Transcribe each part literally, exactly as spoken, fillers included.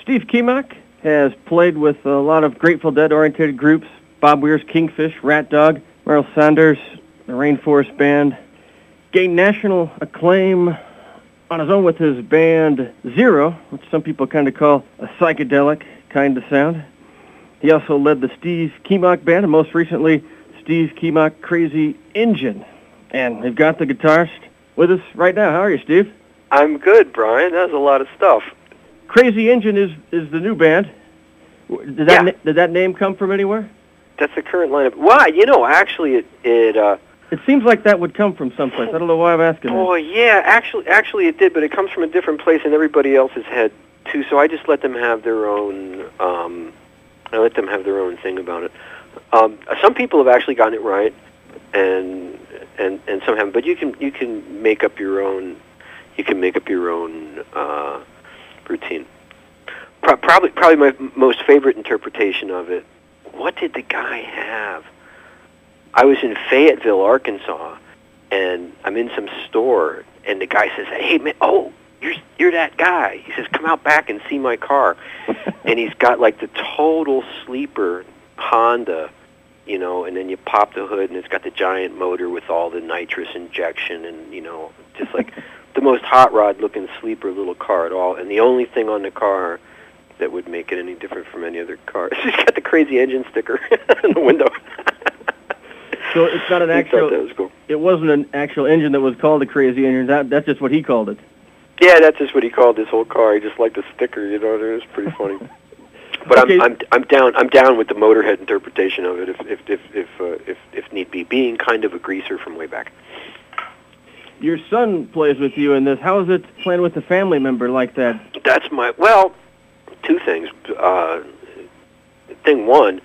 Steve Kimock has played with a lot of Grateful Dead-oriented groups, Bob Weir's Kingfish, Rat Dog, Merle Sanders, the Rainforest Band. Gained national acclaim on his own with his band Zero, which some people kind of call a psychedelic kind of sound. He also led the Steve Kimock Band, and most recently, Steve Kimock Crazy Engine. And we've got the guitarist with us right now. How are you, Steve? I'm good, Brian. That was a lot of stuff. Crazy Engine is, is the new band. Did that, yeah. na- did that name come from anywhere? That's the current lineup. Why? You know, actually, it... it uh, It seems like that would come from someplace. I don't know why I'm asking Oh, that. yeah. Actually, actually, it did, but it comes from a different place in everybody else's head, too, so I just let them have their own... Um, I let them have their own thing about it. Um, some people have actually gotten it right, and and and some haven't. But you can you can make up your own. You can make up your own uh, routine. Pro- probably probably my m- most favorite interpretation of it. What did the guy have? I was in Fayetteville, Arkansas, and I'm in some store, and the guy says, "Hey man, oh, you're you're that guy." He says, "Come out back and see my car." And he's got like the total sleeper Honda, you know, and then you pop the hood and it's got the giant motor with all the nitrous injection and, you know, just like the most hot rod looking sleeper little car at all. And the only thing on the car that would make it any different from any other car is he's got the Crazy Engine sticker on the window. So it's not an actual... That was cool. It wasn't an actual engine that was called a Crazy Engine. That, that's just what he called it. Yeah, that's just what he called this whole car. He just liked the sticker, you know. It was pretty funny. But okay. I'm I'm I'm down I'm down with the Motorhead interpretation of it, if if if if, uh, if if need be, being kind of a greaser from way back. Your son plays with you in this. How is it playing with a family member like that? That's my well, two things. Uh, thing one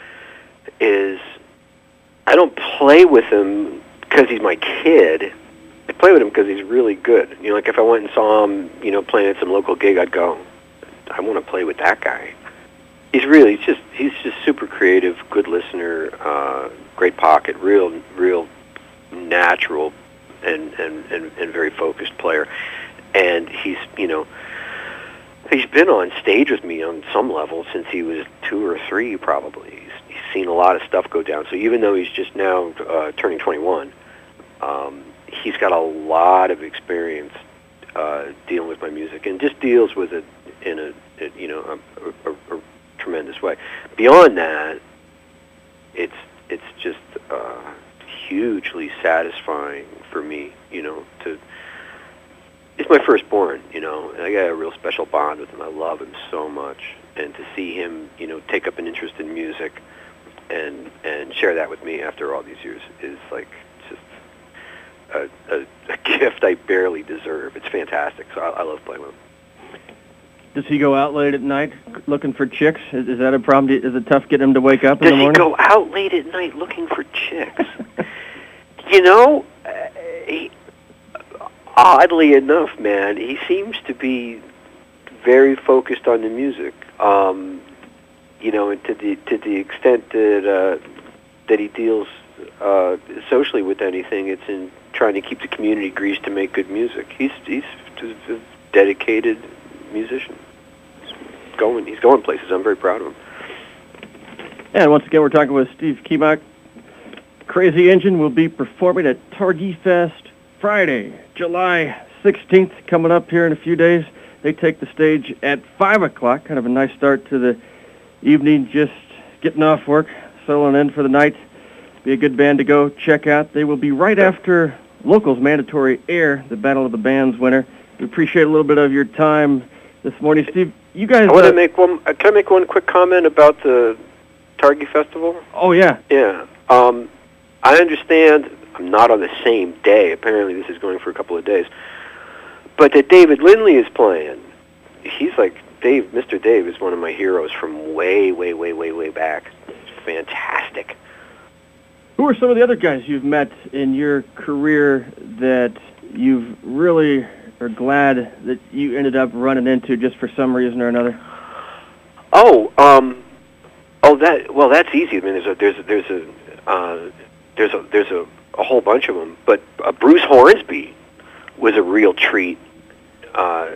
is I don't play with him because he's my kid. I play with him because he's really good. You know, like if I went and saw him, you know, playing at some local gig, I'd go, I want to play with that guy. He's really he's just he's just super creative, good listener, uh, great pocket, real real natural, and, and, and, and very focused player. And he's you know he's been on stage with me on some level since he was two or three, probably. He's, he's seen a lot of stuff go down. So even though he's just now uh, turning twenty-one. Um, he's got a lot of experience uh, dealing with my music, and just deals with it in a, a you know a, a, a tremendous way. Beyond that, it's it's just uh, hugely satisfying for me. You know, to it's my firstborn. You know, and I got a real special bond with him. I love him so much, and to see him, you know, take up an interest in music and and share that with me after all these years is like. A, a, a gift I barely deserve. It's fantastic, so I, I love playing with him. Does he go out late at night looking for chicks? Is, is that a problem? Is it tough getting him to wake up Does in the morning? Does he go out late at night looking for chicks? You know, uh, he, oddly enough, man, he seems to be very focused on the music. Um, you know, and to the to the extent that uh, that he deals uh, socially with anything, it's in trying to keep the community greased to make good music. He's he's a dedicated musician. He's going he's going places. I'm very proud of him. And once again, we're talking with Steve Kimock. Crazy Engine will be performing at Targhee Fest Friday, July sixteenth, coming up here in a few days. They take the stage at five o'clock. Kind of a nice start to the evening, just getting off work, settling in for the night. Be a good band to go check out. They will be right after Locals Mandatory Air, the Battle of the Bands winner. We appreciate a little bit of your time this morning, Steve. You guys. I want uh, to make one. Uh, can I make one quick comment about the Targhee Festival? Oh yeah. Yeah. Um, I understand. I'm not on the same day. Apparently, this is going for a couple of days. But that David Lindley is playing. He's like Dave. Mister Dave is one of my heroes from way, way, way, way, way back. It's fantastic. Who are some of the other guys you've met in your career that you've really are glad that you ended up running into just for some reason or another? Oh, um, oh, that well, that's easy. I mean, there's a there's a, there's a uh, there's a there's a, a whole bunch of them. But uh, Bruce Hornsby was a real treat. Uh,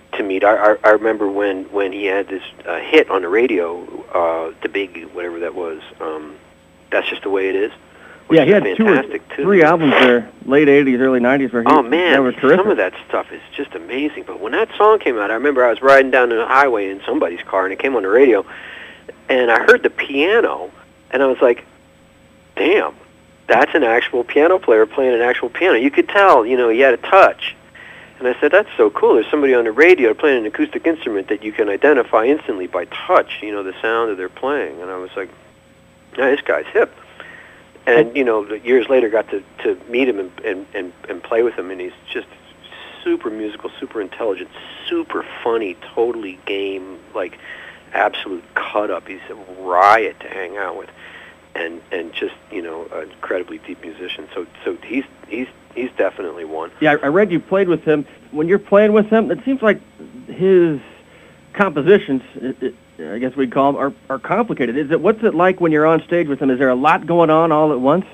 to meet. I, I, I remember when, when he had this uh, hit on the radio, uh, the big, whatever that was, um, That's Just the Way It Is. Yeah, he had two or three albums there, late eighties, early nineties, where he oh man, were terrific. Some of that stuff is just amazing. But when that song came out, I remember I was riding down the highway in somebody's car, and it came on the radio, and I heard the piano, and I was like, damn, that's an actual piano player playing an actual piano. You could tell, you know, he had a touch. And I said, that's so cool. There's somebody on the radio playing an acoustic instrument that you can identify instantly by touch, you know, the sound that they're playing. And I was like, yeah, this guy's hip. And, you know, years later got to, to meet him and, and, and, and play with him, and he's just super musical, super intelligent, super funny, totally game, like absolute cut-up. He's a riot to hang out with, and and just, you know, an incredibly deep musician. So so he's he's he's definitely one. Yeah, I read you played with him. When you're playing with him, it seems like his compositions, it, it, I guess we'd call them, are, are complicated. Is it, what's it like when you're on stage with him? Is there a lot going on all at once?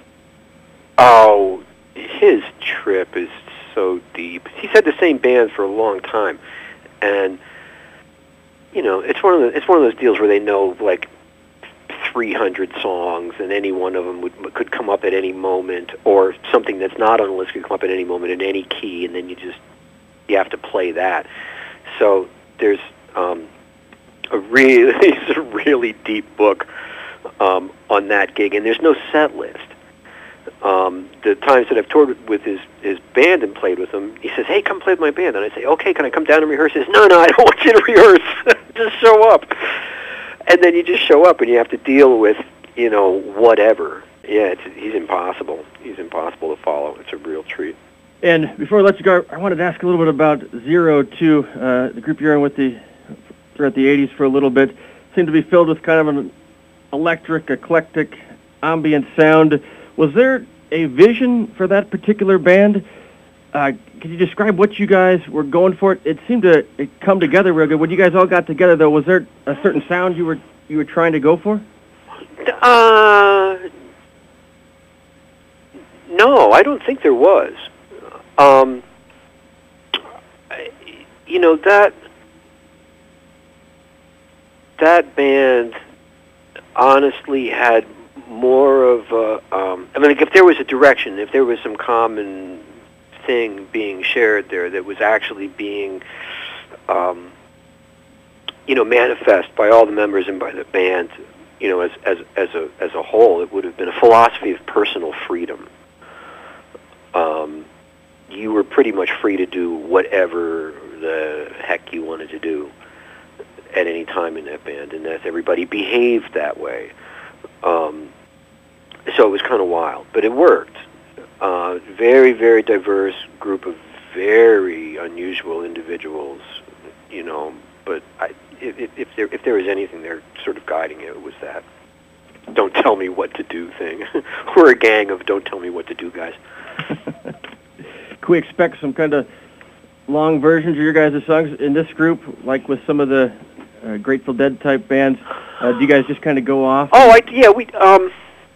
Oh, his trip is so deep. He's had the same band for a long time, and you know, it's one of the, it's one of those deals where they know like three hundred songs, and any one of them would, could come up at any moment, or something that's not on the list could come up at any moment in any key, and then you just you have to play that. So there's um, a really it's a really deep book um, on that gig, and there's no set list. Um, the times that I've toured with his, his band and played with him, he says, hey, come play with my band. And I say, okay, can I come down and rehearse? He says, no, no, I don't want you to rehearse. Just show up. And then you just show up, and you have to deal with, you know, whatever. Yeah, it's, he's impossible. He's impossible to follow. It's a real treat. And before I let you go, I wanted to ask a little bit about Zero Two, uh, the group you're in with the throughout the eighties for a little bit. Seemed to be filled with kind of an electric, eclectic, ambient sound. Was there a vision for that particular band? Uh, can you describe what you guys were going for? It seemed to it come together real good. When you guys all got together, though, was there a certain sound you were you were trying to go for? Uh, no, I don't think there was. Um, you know, that that band honestly had more of a, um, I mean, like if there was a direction, if there was some common thing being shared there that was actually being, um, you know, manifest by all the members and by the band, you know, as as as a as a whole, it would have been a philosophy of personal freedom. Um, you were pretty much free to do whatever the heck you wanted to do at any time in that band, and that everybody behaved that way. Um, so it was kind of wild, but it worked. Uh, very, very diverse group of very unusual individuals, you know. But I, if, if there if there was anything there sort of guiding it, it was that "don't tell me what to do" thing. We're a gang of "don't tell me what to do" guys. Can we expect some kind of long versions of your guys' songs in this group, like with some of the uh, Grateful Dead type bands? Uh, do you guys just kind of go off? Oh, I, yeah, we. Um,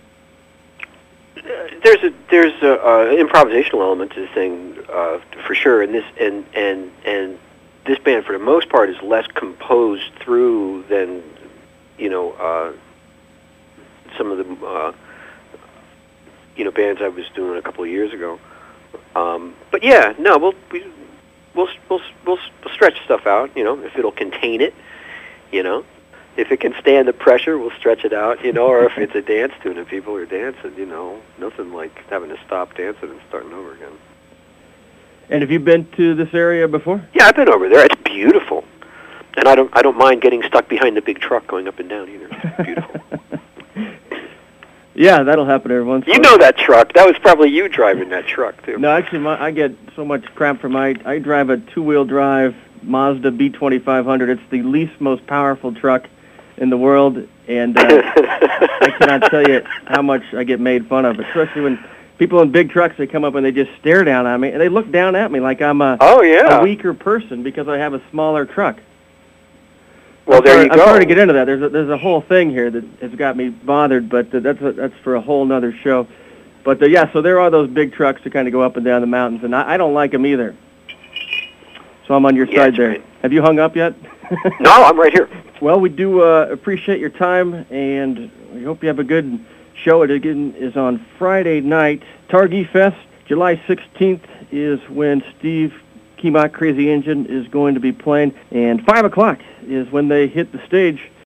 there's a there's a uh, improvisational element to this thing uh, for sure, and this and and and this band for the most part is less composed through than you know uh, some of the uh, you know bands I was doing a couple of years ago. Um, but yeah, no, we'll we, we'll we'll we'll stretch stuff out. You know, if it'll contain it, you know. If it can stand the pressure, we'll stretch it out, you know, or if it's a dance tune and people are dancing, you know, nothing like having to stop dancing and starting over again. And have you been to this area before? Yeah, I've been over there. It's beautiful. And I don't I don't mind getting stuck behind the big truck going up and down either. It's beautiful. Yeah, that'll happen every once in a You while. know that truck. That was probably you driving that truck, too. No, actually, my, I get so much crap from my... I drive a two-wheel drive Mazda B twenty-five hundred. It's the least most powerful truck in the world, and uh, I cannot tell you how much I get made fun of, especially when people in big trucks, they come up and they just stare down at me, and they look down at me like I'm a, oh, yeah. a weaker person because I have a smaller truck. Well, I'm there sorry, you I'm go. sorry to get into that. There's a, there's a whole thing here that has got me bothered, but uh, that's a, that's for a whole nother show. But uh, yeah, so there are those big trucks that kind of go up and down the mountains, and I, I don't like them either. So I'm on your Yeah, side it's there. great. Have you hung up yet? No, I'm right here. Well, we do uh, appreciate your time, and we hope you have a good show. It again is on Friday night. Targhee Fest, July sixteenth is when Steve Kemock Crazy Engine is going to be playing, and five o'clock is when they hit the stage.